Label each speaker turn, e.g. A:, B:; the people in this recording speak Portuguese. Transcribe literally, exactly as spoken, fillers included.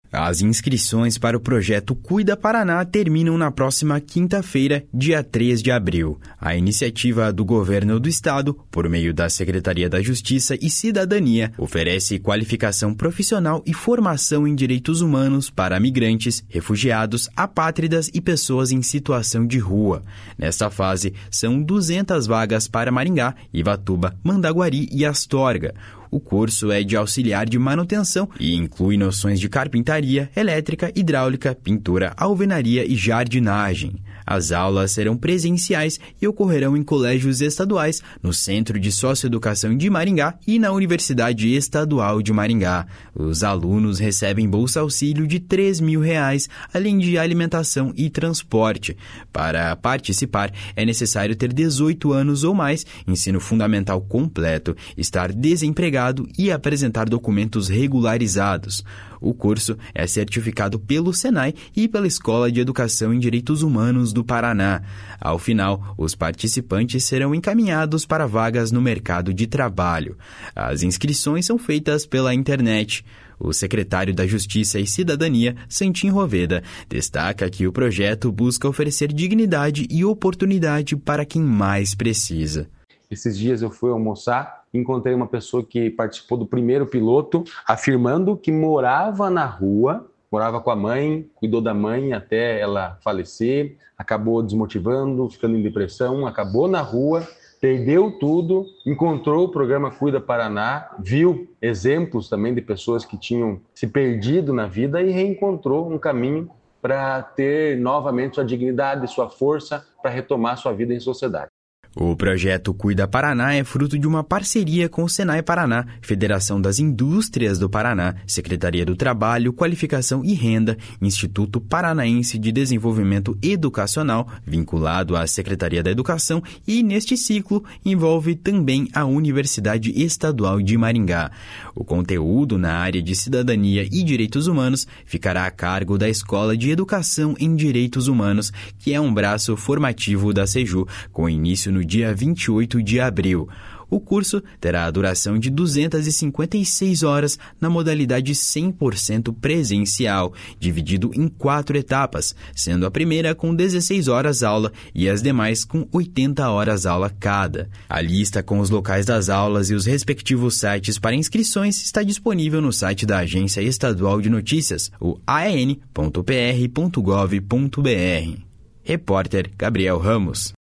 A: As inscrições para o projeto Cuida Paraná terminam na próxima quinta-feira, dia três de abril. A iniciativa do governo do estado, por meio da Secretaria da Justiça e Cidadania, oferece qualificação profissional e formação em direitos humanos para migrantes, refugiados, apátridas e pessoas em situação de rua. Nesta fase, são duzentas vagas para Maringá, Ivatuba, Mandaguari e Astorga. O curso é de auxiliar de manutenção e inclui noções de carpintaria, elétrica, hidráulica, pintura, alvenaria e jardinagem. As aulas serão presenciais e ocorrerão em colégios estaduais, no Centro de Socioeducação de Maringá e na Universidade Estadual de Maringá. Os alunos recebem bolsa auxílio de três mil reais, além de alimentação e transporte. Para participar, é necessário ter dezoito anos ou mais, ensino fundamental completo, estar desempregado e apresentar documentos regularizados. O curso é certificado pelo Senai e pela Escola de Educação em Direitos Humanos do Paraná. Ao final, os participantes serão encaminhados para vagas no mercado de trabalho. As inscrições são feitas pela internet. O secretário da Justiça e Cidadania, Santim Roveda, destaca que o projeto busca oferecer dignidade e oportunidade para quem mais precisa.
B: Esses dias eu fui almoçar e encontrei uma pessoa que participou do primeiro piloto, afirmando que morava na rua, morava com a mãe, cuidou da mãe até ela falecer, acabou desmotivando, ficando em depressão, acabou na rua, perdeu tudo, encontrou o programa Cuida Paraná, viu exemplos também de pessoas que tinham se perdido na vida e reencontrou um caminho para ter novamente sua dignidade, sua força para retomar sua vida em sociedade.
A: O projeto Cuida Paraná é fruto de uma parceria com o Senai Paraná, Federação das Indústrias do Paraná, Secretaria do Trabalho, Qualificação e Renda, Instituto Paranaense de Desenvolvimento Educacional, vinculado à Secretaria da Educação, e neste ciclo envolve também a Universidade Estadual de Maringá. O conteúdo na área de Cidadania e Direitos Humanos ficará a cargo da Escola de Educação em Direitos Humanos, que é um braço formativo da SEJU, com início no dia vinte e oito de abril. O curso terá a duração de duzentas e cinquenta e seis horas na modalidade cem por cento presencial, dividido em quatro etapas, sendo a primeira com dezesseis horas aula e as demais com oitenta horas aula cada. A lista com os locais das aulas e os respectivos sites para inscrições está disponível no site da Agência Estadual de Notícias, o a e n ponto p r ponto gov ponto b r. Repórter Gabriel Ramos.